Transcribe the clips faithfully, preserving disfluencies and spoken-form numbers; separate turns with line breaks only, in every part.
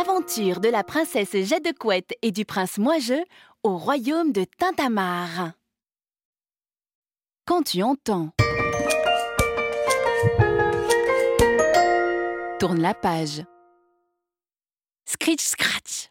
L'aventure de la princesse Jet de Couette et du prince Moijeux au royaume de Tintamarre. Quand tu entends, tourne la page. Scritch Scratch.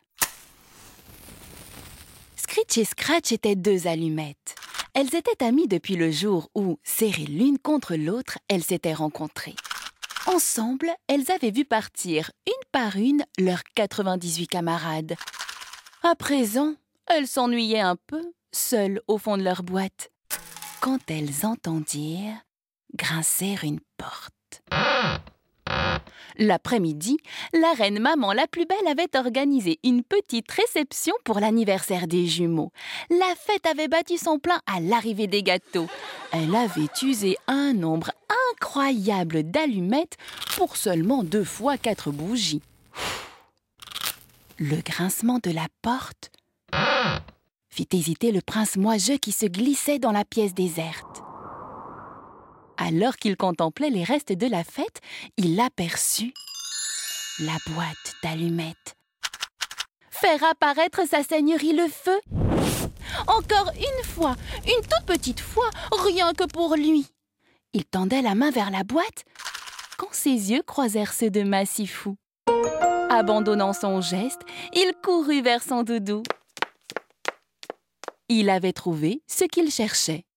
Scritch et Scratch étaient deux allumettes. Elles étaient amies depuis le jour où, serrées l'une contre l'autre, elles s'étaient rencontrées. Ensemble, elles avaient vu partir, une par une, leurs quatre-vingt-dix-huit camarades. À présent, elles s'ennuyaient un peu, seules au fond de leur boîte, quand elles entendirent grincer une porte. L'après-midi, la reine maman la plus belle avait organisé une petite réception pour l'anniversaire des jumeaux. La fête avait battu son plein à l'arrivée des gâteaux. Elle avait usé un nombre incroyable d'allumettes pour seulement deux fois quatre bougies. Le grincement de la porte fit hésiter le prince Moijeux qui se glissait dans la pièce déserte. Alors qu'il contemplait les restes de la fête, il aperçut la boîte d'allumettes. Faire apparaître sa seigneurie le feu? Encore une fois, une toute petite fois, rien que pour lui. Il tendait la main vers la boîte quand ses yeux croisèrent ceux de Massifou. Abandonnant son geste, il courut vers son doudou. Il avait trouvé ce qu'il cherchait.